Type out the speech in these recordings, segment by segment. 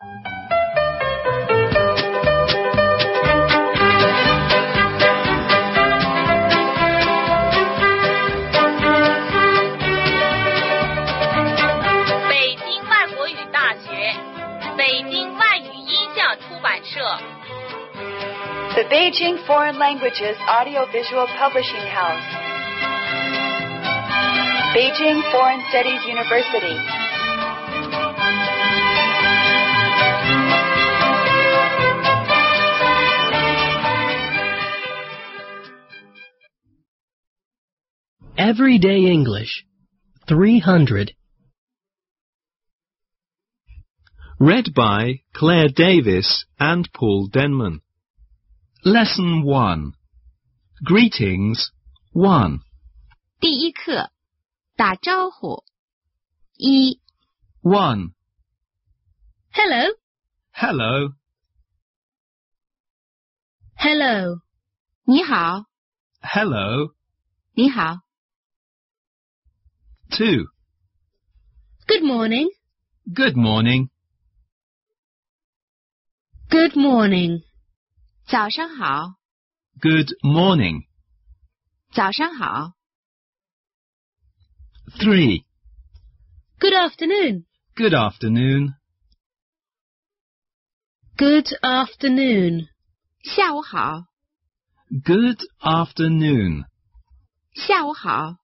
The Beijing Foreign Languages Audiovisual Publishing House. Beijing Foreign Studies University. Everyday English 300. Read by Claire Davis and Paul Denman. Lesson 1. Greetings 1. 第一课，打招呼。1. 1. Hello. Hello. Hello. 你好。 Hello. 你好。 2. Good morning. Good morning. Good morning. 早上好。 Good morning. 早上好。 3. Good afternoon. Good afternoon. Good afternoon. 下午好。 Good afternoon. 下午好。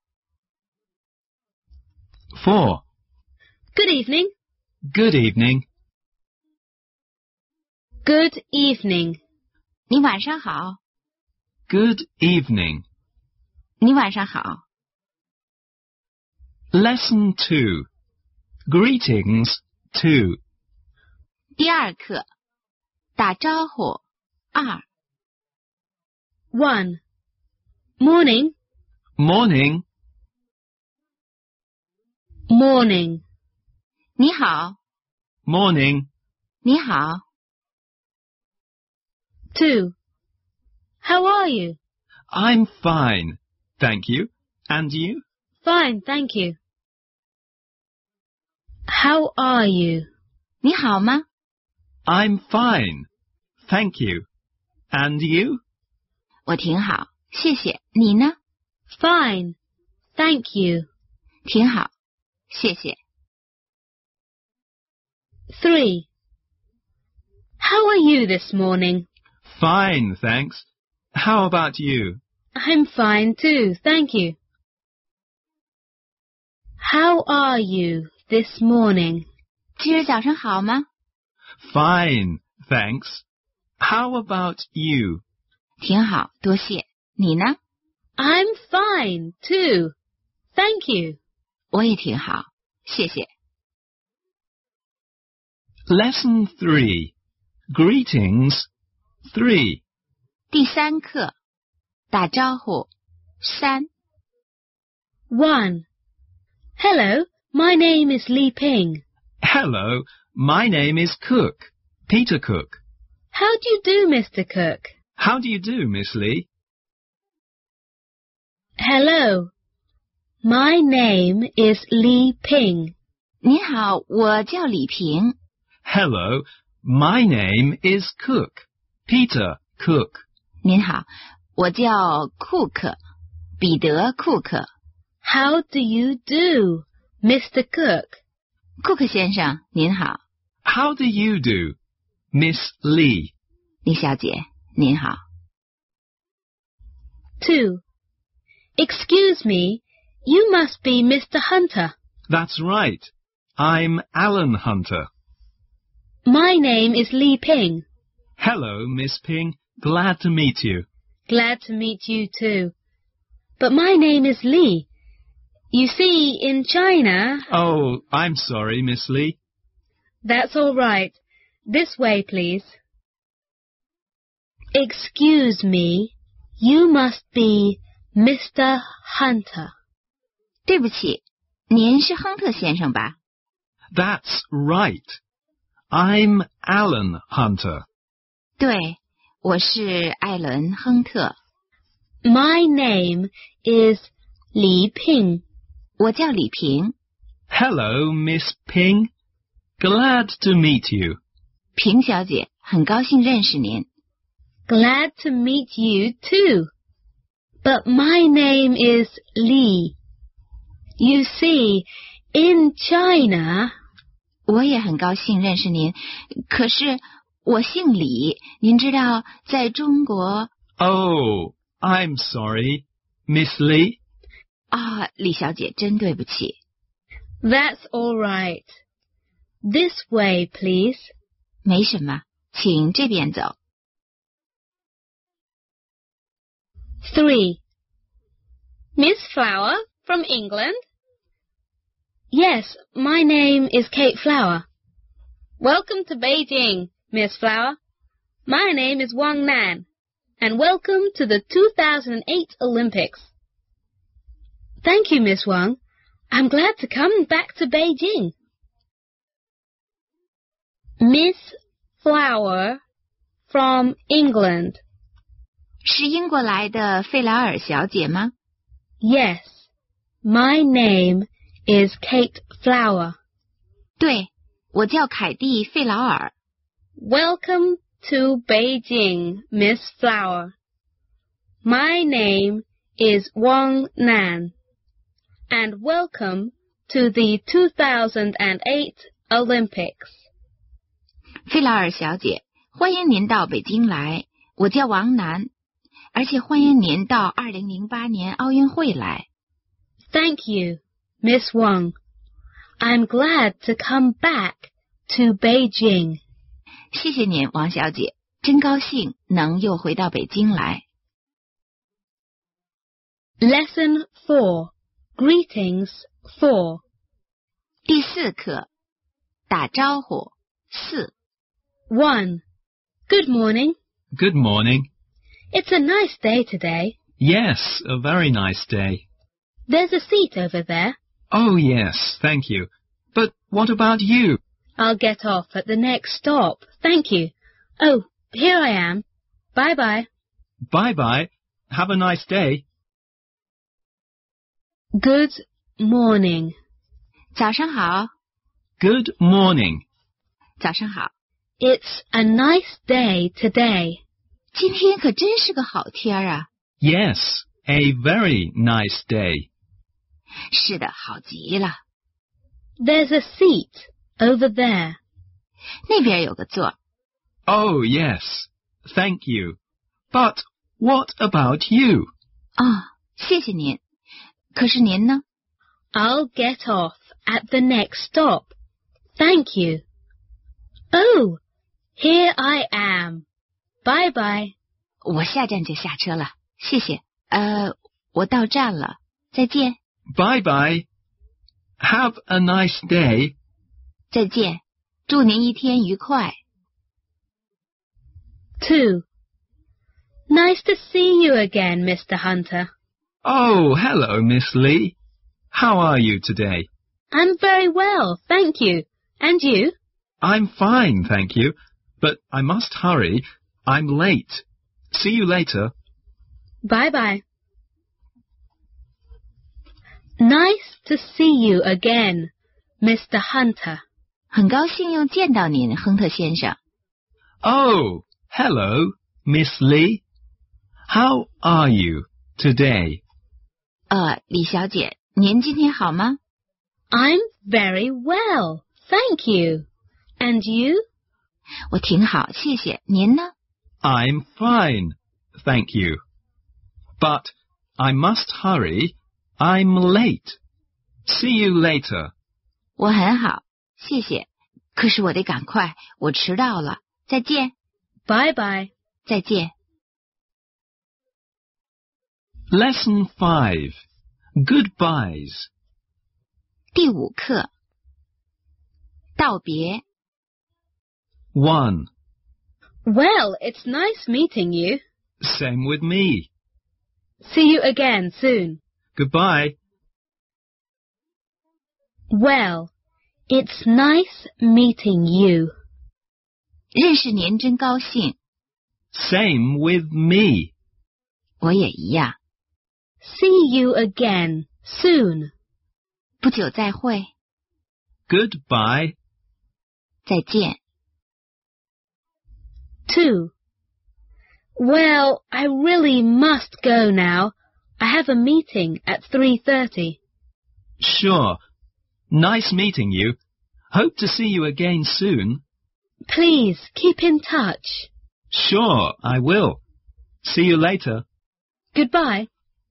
4. Good evening. Good evening. Good evening. 你晚上好。 Good evening. 你晚上好。 Lesson 2. Greetings 2. 第二课，打招呼。2. 1. Morning. Morning. Morning. 你好。 Morning. 你好。2. How are you? I'm fine. Thank you. And you? Fine, thank you. How are you? 你好吗？ I'm fine. Thank you. And you? 我挺好，谢谢。你呢？ Fine, thank you. 挺好，谢谢。3. How are you this morning? Fine, thanks. How about you? I'm fine too, thank you. How are you this morning? 今儿早上好吗？ Fine, thanks. How about you? 挺好，多谢。你呢？ I'm fine too, thank you. 我也挺好，谢谢。 Lesson 3. Greetings 3. 第三课，打招呼。3. 1. Hello, my name is Li Ping. Hello, my name is Cook. Peter Cook. How do you do, Mr. Cook? How do you do, Miss Lee? Hello, my name is Li Ping. 你好，我叫李平。 Hello, my name is Cook. Peter Cook. 您好，我叫库克，彼得·库克。How do you do, Mr. Cook? 库克先生，您好。 How do you do, Miss Lee? 李小姐，您好。2. Excuse me, you must be Mr. Hunter. That's right. I'm Alan Hunter. My name is Li Ping. Hello, Miss Ping. Glad to meet you. Glad to meet you too. But my name is Li. You see, in China... Oh, I'm sorry, Miss Lee. That's all right. This way, please. Excuse me, you must be Mr. Hunter. 对不起，您是亨特先生吧？ That's right. I'm Alan Hunter. 对，我是艾伦·亨特。My name is Li Ping. 我叫李平。 Hello, Miss Ping. Glad to meet you. 平小姐，很高兴认识您。 Glad to meet you too. But my name is Li. You see, in China... 我也很高兴认识您，可是我姓李，您知道，在中国。 Oh, I'm sorry, Miss Lee. 啊，李小姐，真对不起。 That's all right. This way, please. 没什么，请这边走。 3. Miss Flower from England? Yes, my name is Kate Flower. Welcome to Beijing, Miss Flower. My name is Wang Nan, and welcome to the 2008 Olympics. Thank you, Miss Wang. I'm glad to come back to Beijing. Miss Flower from England. 是英国来的费劳尔小姐吗？ Yes, my name is Kate Flower. 对，我叫凯蒂·费劳尔。 Welcome to Beijing, Miss Flower. My name is Wang Nan, and welcome to the 2008 Olympics. 费劳尔小姐，欢迎您到北京来。我叫王楠，而且欢迎您到2008年奥运会来。 Thank you, Miss Wang. I'm glad to come back to Beijing. 谢谢您，王小姐，真高兴能又回到北京来。 Lesson 4. Greetings 4. 第4课，打招呼4。 1. Good morning. Good morning. It's a nice day today. Yes, a very nice day. There's a seat over there. Oh, yes, thank you. But what about you? I'll get off at the next stop. Thank you. Oh, here I am. Bye-bye. Bye-bye. Have a nice day. Good morning. 早上好。 Good morning. 早上好。 It's a nice day today. 今天可真是个好天啊。 Yes, a very nice day. 是的，好极了。 There's a seat over there. 那边有个座。 Oh, yes, thank you. But what about you? 哦，谢谢您。可是您呢？ I'll get off at the next stop. Thank you. Oh, here I am. Bye-bye. 我下站就下车了，谢谢。我到站了，再见。 Bye-bye. Have a nice day. 再见，祝您一天愉快。 2. Nice to see you again, Mr. Hunter. Oh, hello, Miss Lee. How are you today? I'm very well, thank you. And you? I'm fine, thank you. But I must hurry. I'm late. See you later. Bye-bye. Nice to see you again, Mr. Hunter. 很高兴又见到您，亨特先生。 Oh, hello, Miss Lee. How are you today? 李小姐，您今天好吗？ I'm very well, thank you. And you? 我挺好，谢谢。您呢？ I'm fine, thank you. But I must hurry. I'm late. See you later. 我很好，谢谢。可是我得赶快，我迟到了。再见。 Bye-bye. 再见。 Lesson 5. Goodbyes. 第5课，道别。 1. Well, it's nice meeting you. Same with me. See you again soon. Goodbye. Well, it's nice meeting you. 认识您真高兴。 Same with me. 我也一样。 See you again soon. 不久再会。 Goodbye. 再见。 2. Well, I really must go now. I have a meeting at 3:30. Sure. Nice meeting you. Hope to see you again soon. Please keep in touch. Sure, I will. See you later. Goodbye.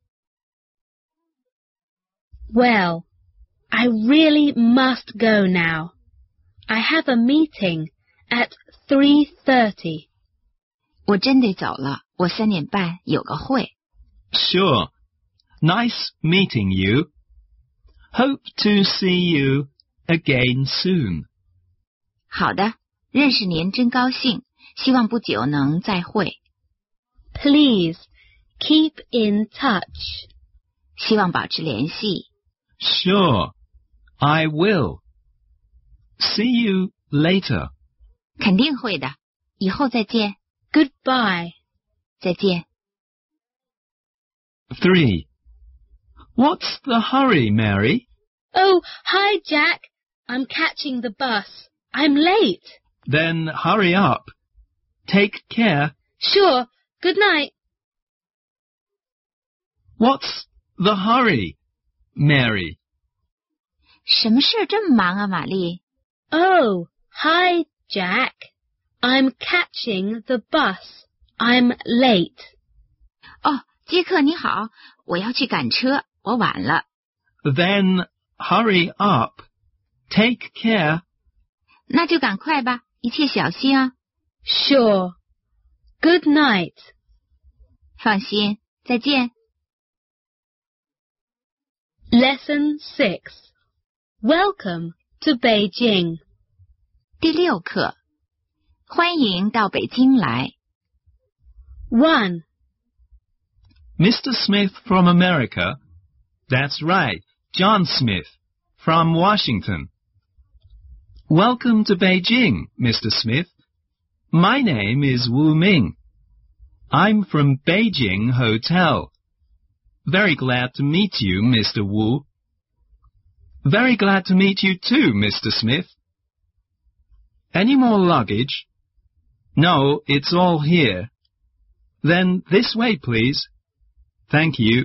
Well, I really must go now. I have a meeting at 3:30. 我真得走了，我3点半有个会。 Sure. Nice meeting you. Hope to see you again soon. 好的，认识您真高兴，希望不久能再会。 Please keep in touch. 希望保持联系。 Sure, I will. See you later. 肯定会的，以后再见。 Goodbye. 再见。 3. What's the hurry, Mary? Oh, hi, Jack. I'm catching the bus. I'm late. Then hurry up. Take care. Sure. Good night. What's the hurry, Mary? 什么事这么忙啊，玛丽？ Oh, hi, Jack. I'm catching the bus. I'm late. 哦，杰克你好，我要去赶车，我晚了。 Then hurry up. Take care. 那就赶快吧，一切小心啊。 Sure. Good night. 放心，再见。 Lesson 6. Welcome to Beijing. 第6课，欢迎到北京来。 1. Mr. Smith from America? That's right, John Smith from Washington. Welcome to Beijing, Mr. Smith. My name is Wu Ming. I'm from Beijing Hotel. Very glad to meet you, Mr. Wu. Very glad to meet you too, Mr. Smith. Any more luggage? No, it's all here. Then this way, please. Thank you.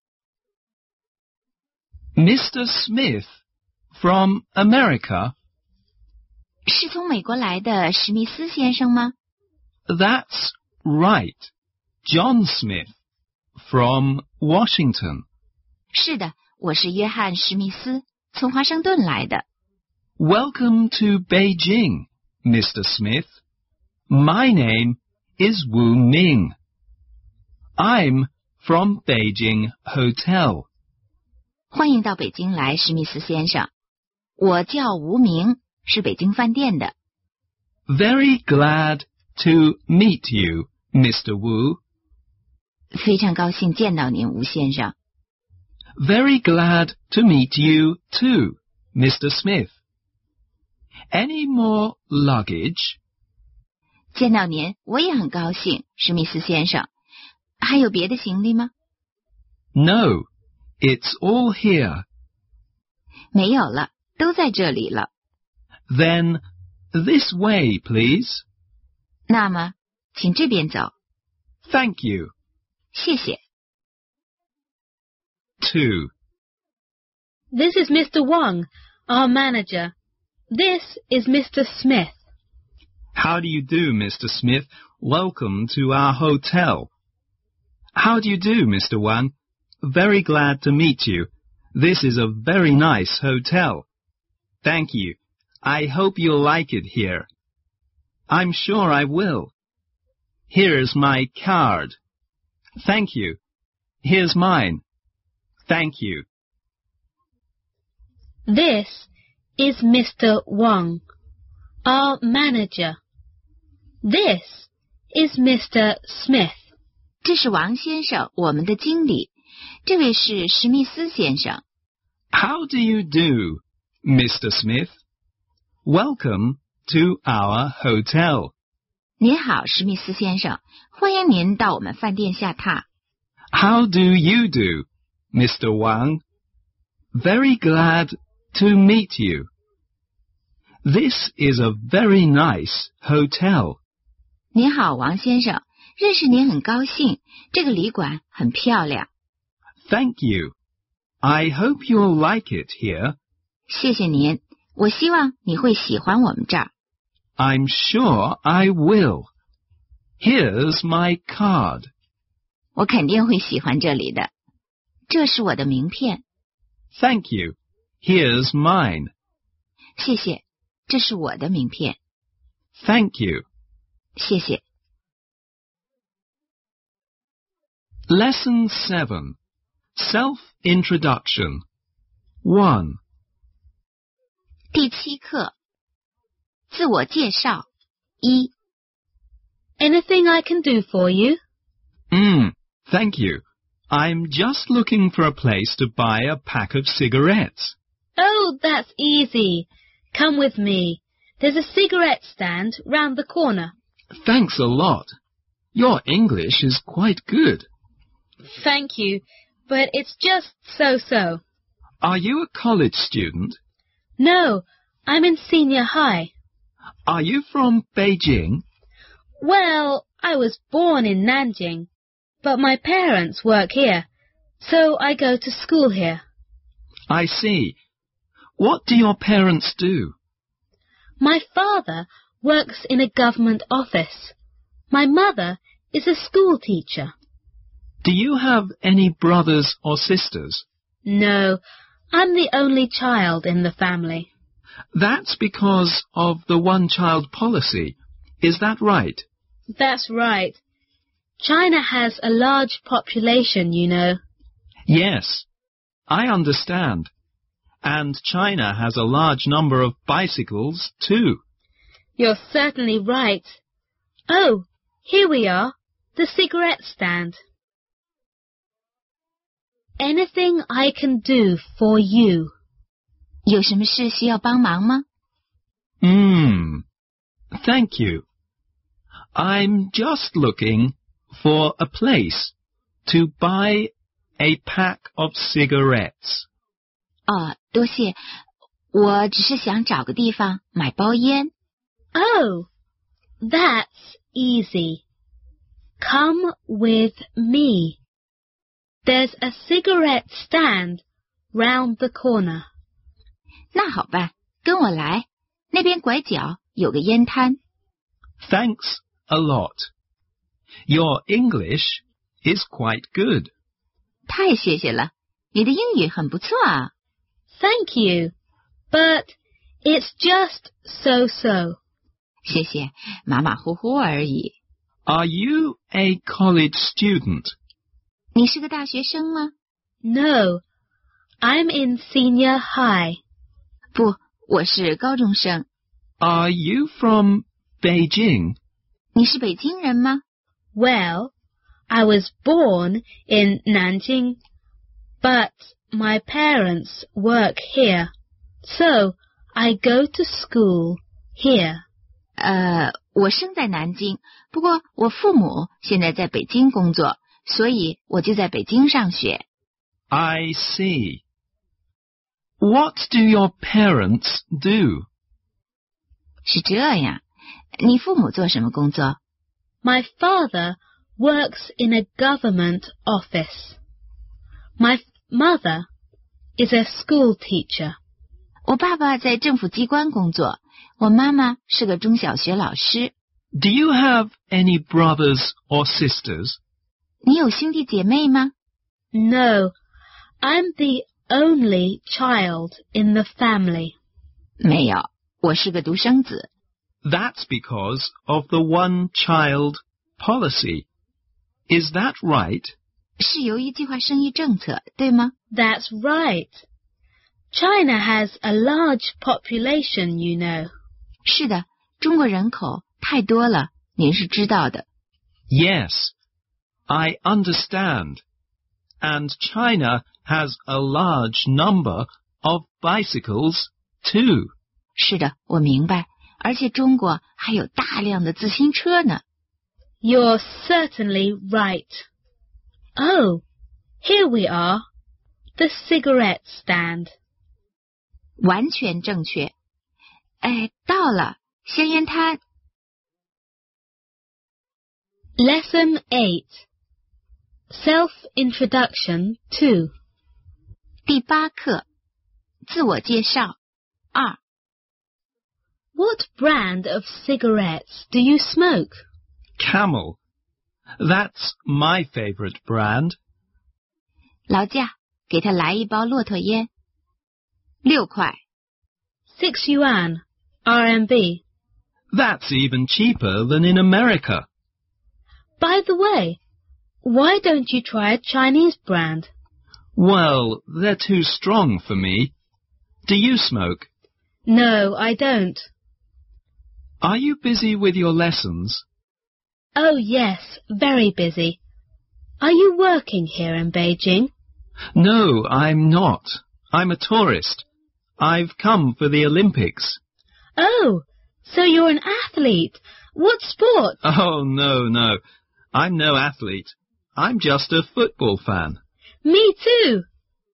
Mr. Smith from America? 是从美国来的史密斯先生吗？ That's right. John Smith from Washington. 是的，我是约翰·史密斯，从华盛顿来的。 Welcome to Beijing, Mr. Smith. My name is Wu Ming. I'm from Beijing Hotel. 欢迎到北京来，史密斯先生。我叫吴明，是北京饭店的。 Very glad to meet you, Mr. Wu. 非常高兴见到您，吴先生。 Very glad to meet you too, Mr. Smith. Any more luggage? 见到您，我也很高兴，史密斯先生。还有别的行李吗？ No, it's all here. 没有了，都在这里了。 Then this way, please. 那么，请这边走。 Thank you. 谢谢。 2. This is Mr. Wang, our manager. This is Mr. Smith. How do you do, Mr. Smith? Welcome to our hotel. How do you do, Mr. Wang? Very glad to meet you. This is a very nice hotel. Thank you. I hope you'll like it here. I'm sure I will. Here's my card. Thank you. Here's mine. Thank you. This is Mr. Wang, our manager. This is Mr. Smith. 这是王先生，我们的经理。这位是史密斯先生。 How do you do, Mr. Smith? Welcome to our hotel. 您好，史密斯先生，欢迎您到我们饭店下榻。 How do you do, Mr. Wang? Very glad to meet you. This is a very nice hotel. 您好，王先生，认识您很高兴，这个旅馆很漂亮。 Thank you. I hope you'll like it here. 谢谢您，我希望你会喜欢我们这儿。 I'm sure I will. Here's my card. 我肯定会喜欢这里的。这是我的名片。 Thank you. Here's mine. 谢谢，这是我的名片。 Thank you. 谢谢。 Lesson 7. Self-introduction. 1. 第7课，自我介绍。1. Anything I can do for you? Thank you. I'm just looking for a place to buy a pack of cigarettes. Oh, that's easy. Come with me. There's a cigarette stand round the corner. Thanks a lot. Your English is quite good. Thank you, but it's just so-so. Are you a college student? No, I'm in senior high. Are you from Beijing? Well, I was born in Nanjing, but my parents work here, so I go to school here. I see. What do your parents do? My father works in a government office. My mother is a school teacher. Do you have any brothers or sisters? No, I'm the only child in the family. That's because of the one-child policy. Is that right? That's right. China has a large population, you know. Yes, I understand. And China has a large number of bicycles, too. You're certainly right. Oh, here we are, the cigarette stand. Anything I can do for you. 有什么事需要帮忙吗？ Thank you. I'm just looking for a place to buy a pack of cigarettes. 多谢。我只是想找个地方买包烟。 Oh, that's easy. Come with me. There's a cigarette stand round the corner. 那好吧，跟我来，那边拐角有个烟摊。 Thanks a lot. Your English is quite good. 太谢谢了，你的英语很不错啊。 Thank you, but it's just so-so. 谢谢，马马虎虎而已。 Are you a college student? 你是个大学生吗？ No, I'm in senior high. 不，我是高中生。 Are you from Beijing? 你是北京人吗？ Well, I was born in Nanjing, but my parents work here, so I go to school here. 我生在南京，不过我父母现在在北京工作，所以我就在北京上学。 I see. What do your parents do? 是这样，你父母做什么工作？ My father works in a government office. My mother is a school teacher. 我爸爸在政府机关工作，我妈妈是个中小学老师。 Do you have any brothers or sisters? 你有兄弟姐妹吗？ No, I'm the only child in the family. 没有，我是个独生子。 That's because of the one-child policy. Is that right? 是由于计划生育政策，对吗？ That's right. China has a large population, you know. 是的，中国人口太多了，您是知道的。 Yes, I understand. And China has a large number of bicycles, too. 是的，我明白。而且中国还有大量的自行车呢。 You're certainly right. Oh, here we are. The cigarette stand. 完全正确。到了，香烟摊。 Lesson 8. Self-Introduction 2. 第8课，自我介绍2。 What brand of cigarettes do you smoke? Camel. That's my favorite brand. 劳驾，给他来一包骆驼烟。6块。 6 yuan, RMB. That's even cheaper than in America. By the way, why don't you try a Chinese brand? Well, they're too strong for me. Do you smoke? No, I don't. Are you busy with your lessons? Oh yes, very busy. Are you working here in Beijing? No, I'm not. I'm a tourist. I've come for the Olympics. Oh, so you're an athlete. What sport? Oh, no. I'm no athlete. I'm just a football fan. Me too.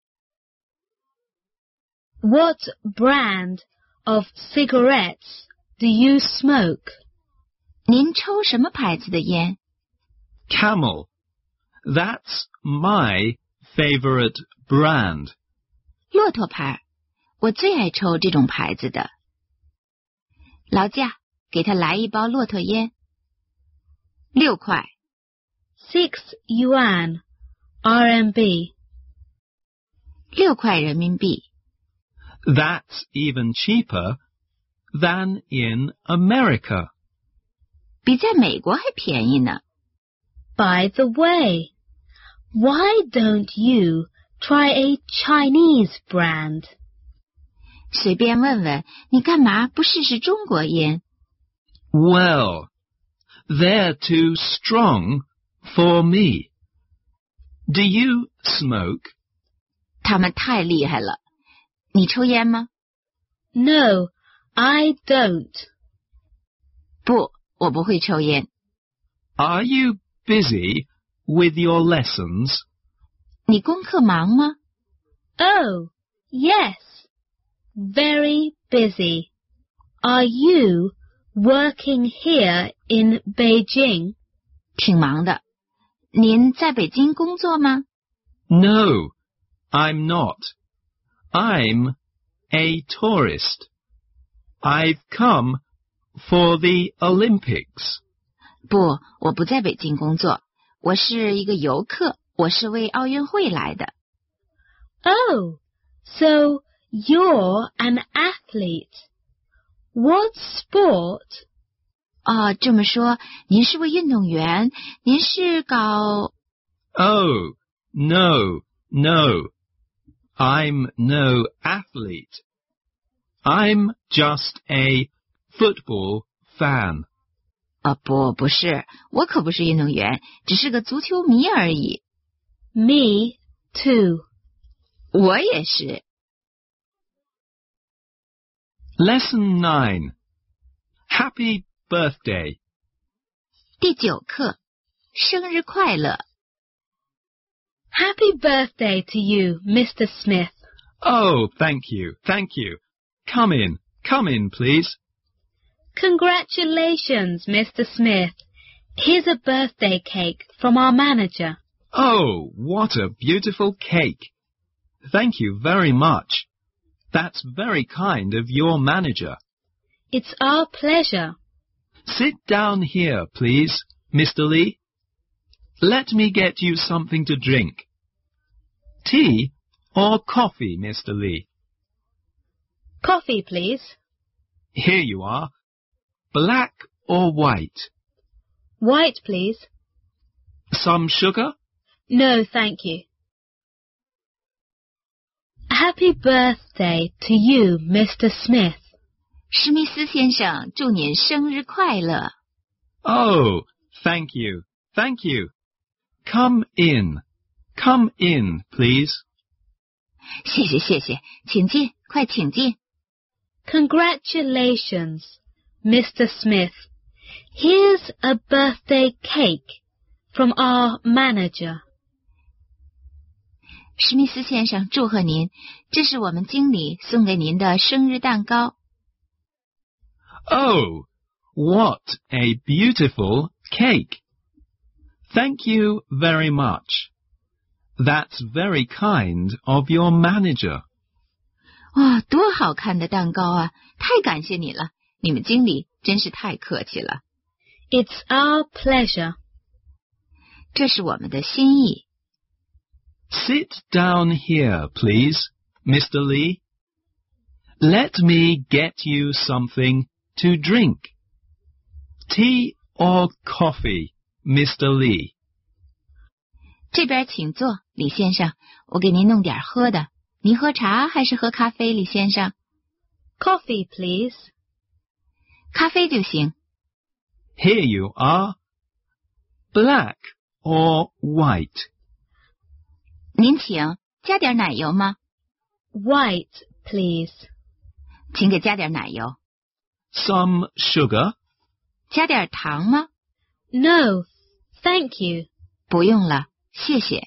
What brand of cigarettes do you smoke? 您抽什么牌子的烟？ Camel. That's my favorite brand. 骆驼牌，我最爱抽这种牌子的。劳驾，给他来一包骆驼烟。6块。 6 yuan, RMB. 6块人民币。 That's even cheaper than in America. 比在美国还便宜呢。 By the way, why don't you try a Chinese brand? 随便问问，你干嘛不试试中国烟？ Well, they're too strong for me. Do you smoke? 他们太厉害了。你抽烟吗？ No, I don't. 不，我不会抽烟。 Are you busy with your lessons? 你功课忙吗？ Oh, yes. Very busy. Are you working here in Beijing? 挺忙的。您在北京工作吗？ No, I'm not. I'm a tourist. I've come for the Olympics. 不，我不在北京工作，我是一个游客，我是为奥运会来的。 Oh, so you're an athlete. What sport? 哦，这么说，您是位运动员，您是搞 Oh, no. I'm no athlete. I'm just a football fan. 不是，我可不是运动员，只是个足球迷而已。 Me too. 我也是。 Lesson 9. Happy birthday. 第9课，生日快乐。 Happy birthday to you, Mr. Smith. Oh, thank you. Come in, please. Congratulations, Mr. Smith. Here's a birthday cake from our manager. Oh, what a beautiful cake. Thank you very much. That's very kind of your manager. It's our pleasure. Sit down here, please, Mr. Lee. Let me get you something to drink. Tea or coffee, Mr. Lee? Coffee, please. Here you are. Black or white? White, please. Some sugar? No, thank you. Happy birthday to you, Mr. Smith. 史密斯先生，祝您生日快乐。 Oh, thank you. Come in, please. 谢谢，请进，快请进。 Congratulations, Mr. Smith. Here's a birthday cake from our manager. 史密斯先生，祝贺您，这是我们经理送给您的生日蛋糕。 Oh, what a beautiful cake. Thank you very much. That's very kind of your manager. 哇，多好看的蛋糕啊！太感谢你了，你们经理真是太客气了。 It's our pleasure. 这是我们的心意。 Sit down here, please, Mr. Lee. Let me get you something to drink. Tea or coffee, Mr. Lee? 这边请坐，李先生，我给您弄点喝的。您喝茶还是喝咖啡，李先生？ Coffee, please. 咖啡就行。 Here you are. Black or white? 您请，加点奶油吗？ White, please. 请给加点奶油。 Some sugar? 加点糖吗？ No, thank you. 不用了，谢谢。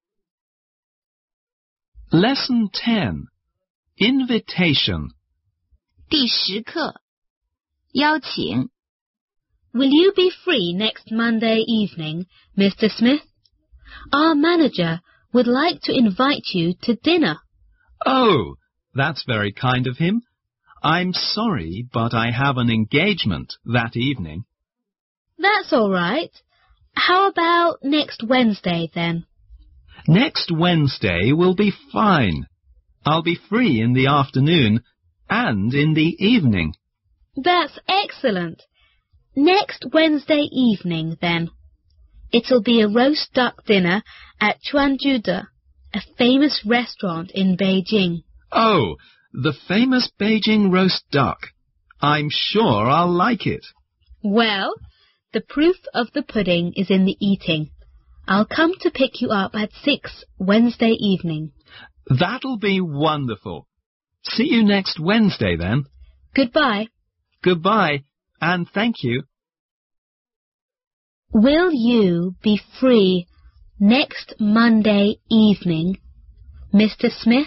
Lesson 10. Invitation. 第10课，邀请。 Will you be free next Monday evening, Mr. Smith? Our manager would like to invite you to dinner. Oh, that's very kind of him. I'm sorry, but I have an engagement that evening. That's all right. How about next Wednesday, then? Next Wednesday will be fine. I'll be free in the afternoon and in the evening. That's excellent. Next Wednesday evening, then. It'll be a roast duck dinner at Chuanjude, a famous restaurant in Beijing. Oh, the famous Beijing roast duck. I'm sure I'll like it. Well, the proof of the pudding is in the eating. I'll come to pick you up at 6 Wednesday evening. That'll be wonderful. See you next Wednesday then. Goodbye. Goodbye, and thank you. Will you be free next Monday evening, Mr. Smith?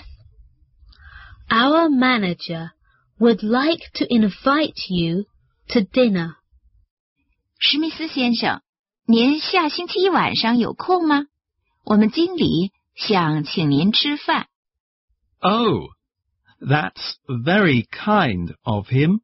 Our manager would like to invite you to dinner. 史密斯先生，您下星期一晚上有空吗？我们经理想请您吃饭。 Oh, that's very kind of him.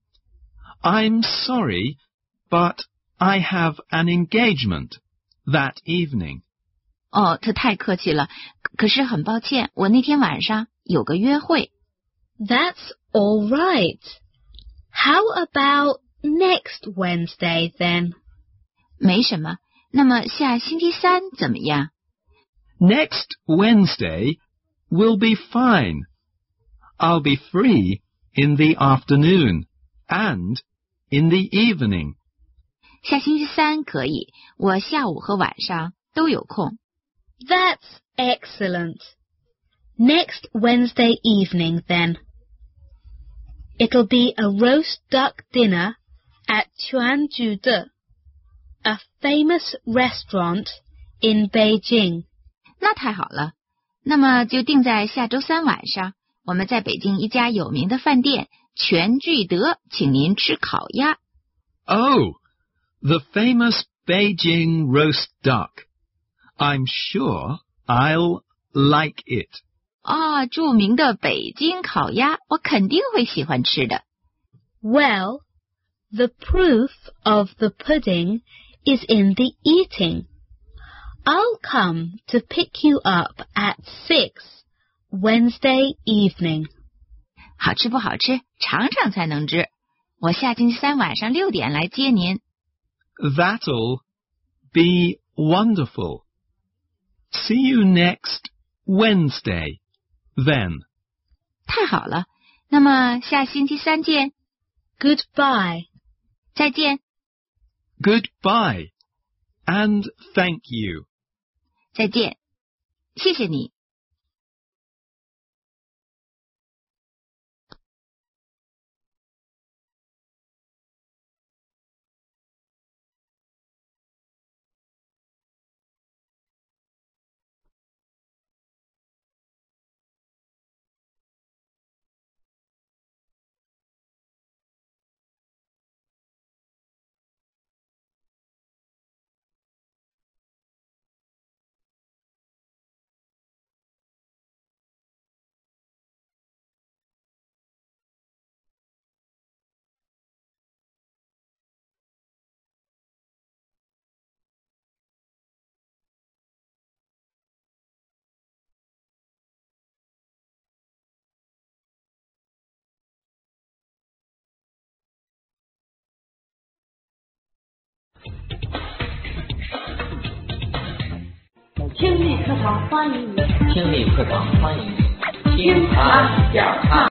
I'm sorry, but I have an engagement that evening. 哦，他太客气了。可是很抱歉，我那天晚上有个约会。 That's all right. How about next Wednesday, then? 没什么。那么下星期三怎么样？ Next Wednesday will be fine. I'll be free in the afternoon and in the evening. 下星期三可以，我下午和晚上都有空。 That's excellent. Next Wednesday evening, then. It'll be a roast duck dinner at Chuanjude, a famous restaurant in Beijing. 那太好了，那么就定在下周三晚上，我们在北京一家有名的饭店全聚德，请您吃烤鸭。 Oh, the famous Beijing roast duck. I'm sure I'll like it. 啊，著名的北京烤鸭，我肯定会喜欢吃的。 Well, the proof of the pudding is in the eating. I'll come to pick you up at 6 Wednesday evening. 好吃不好吃，尝尝才能知。我下星期三晚上6点来接您。 That'll be wonderful. See you next Wednesday, then. 太好了，那么下星期三见。 Goodbye. 再见。 Goodbye, and thank you. 再见，谢谢你。 听力课堂欢迎你， 听力课堂欢迎你， 听谈讲唱。